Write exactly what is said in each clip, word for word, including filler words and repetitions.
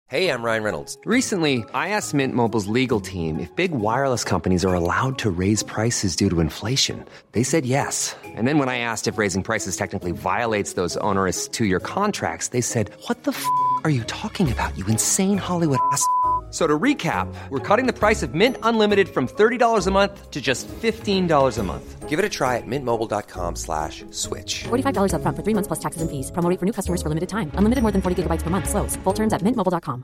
Hey, I'm Ryan Reynolds. Recently, I asked Mint Mobile's legal team if big wireless companies are allowed to raise prices due to inflation. They said yes. And then when I asked if raising prices technically violates those onerous two-year contracts, they said, "What the f*** are you talking about, you insane Hollywood ass f- So to recap, we're cutting the price of Mint Unlimited from thirty dollars a month to just fifteen dollars a month. Give it a try at mintmobile.com slash switch. forty-five dollars up front for three months plus taxes and fees. Promo rate for new customers for limited time. Unlimited more than forty gigabytes per month. Slows full terms at mint mobile dot com.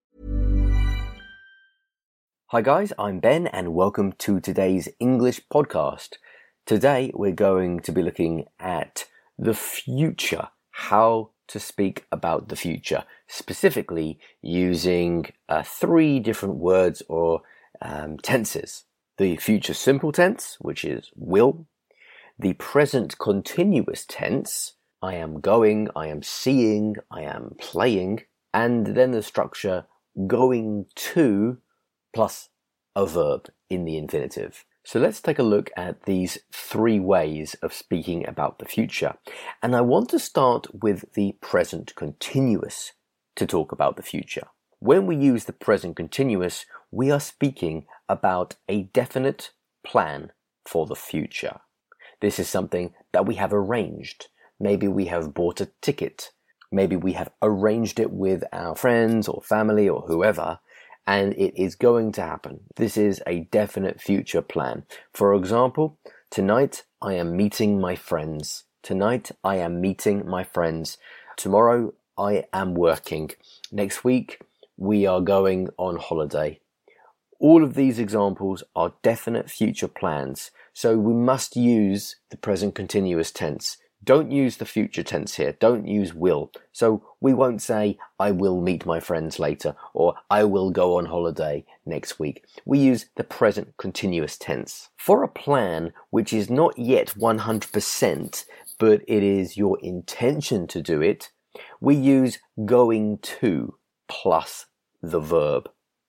Hi guys, I'm Ben and welcome to today's English podcast. Today we're going to be looking at the future, how to speak about the future, specifically using uh, three different words or um, tenses. The future simple tense, which is will, the present continuous tense, I am going, I am seeing, I am playing, and then the structure going to plus a verb in the infinitive. So let's take a look at these three ways of speaking about the future. And I want to start with the present continuous to talk about the future. When we use the present continuous, we are speaking about a definite plan for the future. This is something that we have arranged. Maybe we have bought a ticket. Maybe we have arranged it with our friends or family or whoever, and it is going to happen. This is a definite future plan. For example, tonight I am meeting my friends. Tonight I am meeting my friends. Tomorrow I am working. Next week we are going on holiday. All of these examples are definite future plans, so we must use the present continuous tense. Don't use the future tense here. Don't use will. So we won't say, I will meet my friends later, or I will go on holiday next week. We use the present continuous tense. For a plan which is not yet one hundred percent, but it is your intention to do it, we use going to plus the verb.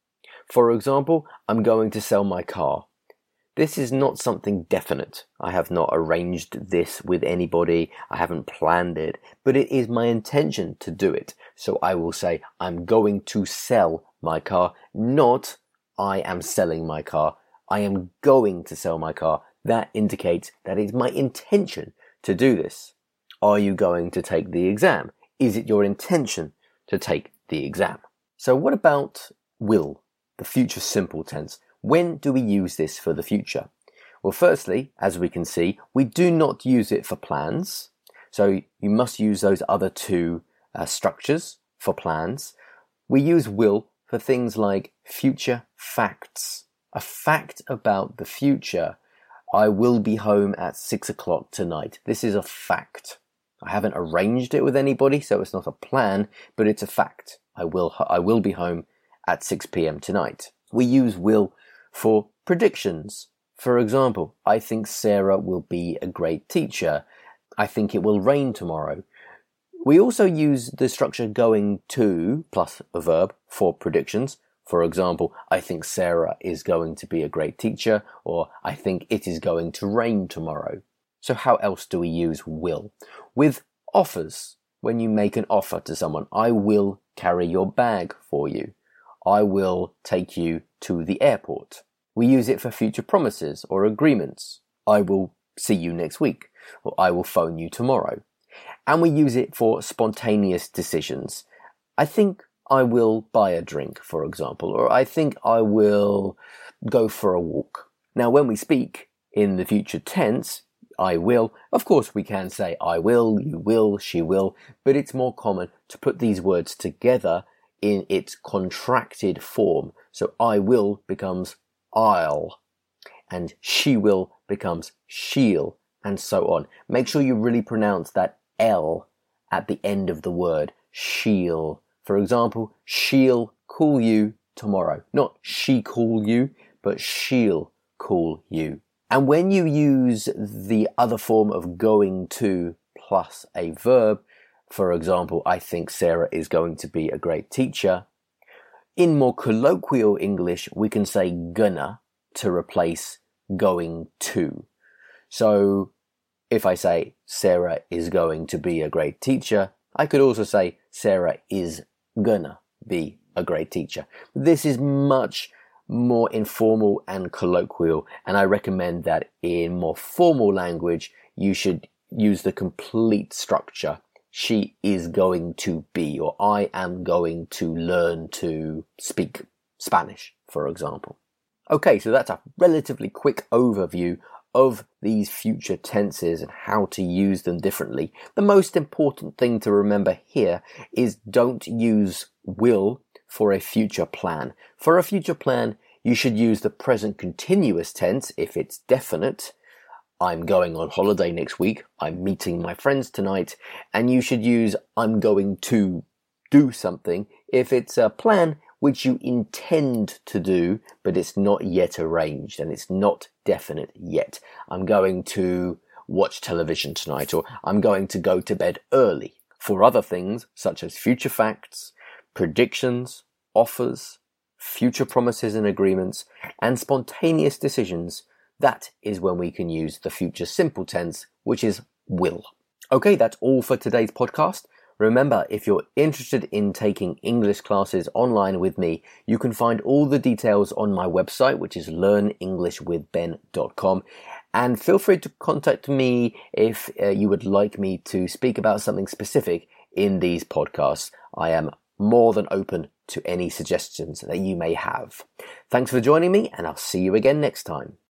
For example, I'm going to sell my car. This is not something definite. I have not arranged this with anybody. I haven't planned it, but it is my intention to do it. So I will say, I'm going to sell my car, not I am selling my car. I am going to sell my car. That indicates that it's my intention to do this. Are you going to take the exam? Is it your intention to take the exam? So what about will, the future simple tense? When do we use this for the future? Well, firstly, as we can see, we do not use it for plans. So you must use those other two uh, structures for plans. We use will for things like future facts. A fact about the future. I will be home at six o'clock tonight. This is a fact. I haven't arranged it with anybody, so it's not a plan, but it's a fact. I will, I will be home at six p.m. tonight. We use will for predictions. For example, I think Sarah will be a great teacher. I think it will rain tomorrow. We also use the structure going to plus a verb for predictions. For example, I think Sarah is going to be a great teacher, or I think it is going to rain tomorrow. So how else do we use will? With offers. When you make an offer to someone, I will carry your bag for you. I will take you to the airport. We use it for future promises or agreements. I will see you next week, or I will phone you tomorrow. And we use it for spontaneous decisions. I think I will buy a drink, for example, or I think I will go for a walk. Now, when we speak in the future tense, I will, of course we can say I will, you will, she will, but it's more common to put these words together in its contracted form. So I will becomes I'll, and she will becomes she'll, and so on. Make sure you really pronounce that L at the end of the word, she'll. For example, she'll call you tomorrow. Not she call you, but she'll call you. And when you use the other form of going to plus a verb, for example, I think Sarah is going to be a great teacher, in more colloquial English, we can say gonna to replace going to. So if I say Sarah is going to be a great teacher, I could also say Sarah is gonna be a great teacher. This is much more informal and colloquial, and I recommend that in more formal language, you should use the complete structure. She is going to be, or I am going to learn to speak Spanish, for example. Okay, so that's a relatively quick overview of these future tenses and how to use them differently. The most important thing to remember here is don't use will for a future plan. For a future plan, you should use the present continuous tense if it's definite. I'm going on holiday next week. I'm meeting my friends tonight. And you should use I'm going to do something if it's a plan which you intend to do, but it's not yet arranged and it's not definite yet. I'm going to watch television tonight, or I'm going to go to bed early. For other things, such as future facts, predictions, offers, future promises and agreements, and spontaneous decisions, that is when we can use the future simple tense, which is will. Okay, that's all for today's podcast. Remember, if you're interested in taking English classes online with me, you can find all the details on my website, which is learn english with ben dot com. And feel free to contact me if uh, you would like me to speak about something specific in these podcasts. I am more than open to any suggestions that you may have. Thanks for joining me, and I'll see you again next time.